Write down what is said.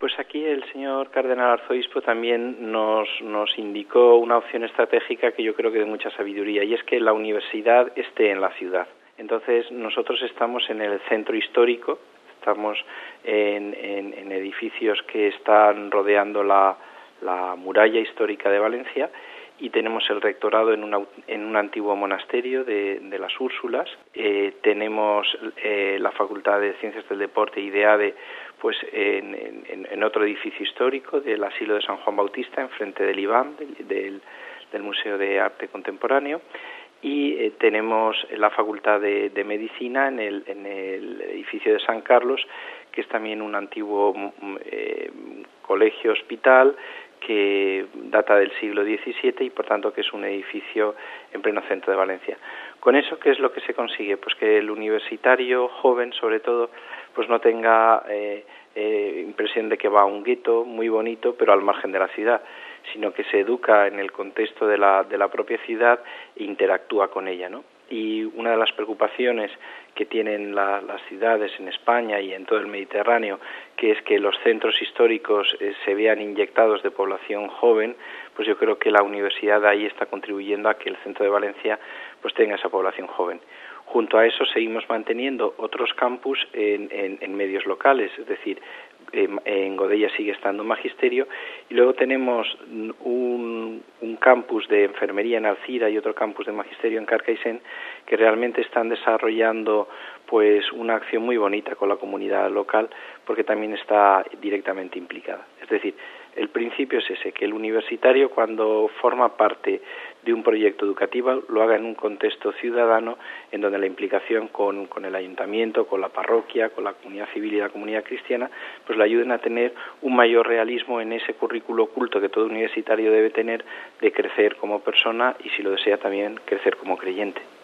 Pues aquí el señor cardenal arzobispo también nos indicó una opción estratégica que yo creo que de mucha sabiduría, y es que la universidad esté en la ciudad. Entonces nosotros estamos en el centro histórico, estamos en edificios que están rodeando la muralla histórica de Valencia, y tenemos el rectorado en un antiguo monasterio de las Úrsulas. Tenemos la Facultad de Ciencias del Deporte y de ADE pues en otro edificio histórico del Asilo de San Juan Bautista, enfrente del IBAM, del Museo de Arte Contemporáneo, y tenemos la Facultad de Medicina en el edificio de San Carlos, que es también un antiguo colegio hospital que data del siglo XVII y por tanto que es un edificio en pleno centro de Valencia. Con eso, ¿qué es lo que se consigue? Pues que el universitario joven, sobre todo, pues no tenga impresión de que va a un gueto muy bonito, pero al margen de la ciudad, sino que se educa en el contexto de la propia ciudad e interactúa con ella, ¿no? Y una de las preocupaciones que tienen las ciudades en España y en todo el Mediterráneo, que es que los centros históricos se vean inyectados de población joven, pues yo creo que la universidad ahí está contribuyendo a que el centro de Valencia pues tenga esa población joven. Junto a eso seguimos manteniendo otros campus en medios locales, es decir, en Godella sigue estando magisterio, y luego tenemos un campus de enfermería en Alcira y otro campus de magisterio en Carcaixent, que realmente están desarrollando pues una acción muy bonita con la comunidad local, porque también está directamente implicada. Es decir, el principio es ese, que el universitario, cuando forma parte de un proyecto educativo, lo haga en un contexto ciudadano, en donde la implicación con el ayuntamiento, con la parroquia, con la comunidad civil y la comunidad cristiana, pues le ayuden a tener un mayor realismo en ese currículo oculto que todo universitario debe tener, de crecer como persona y, si lo desea, también crecer como creyente.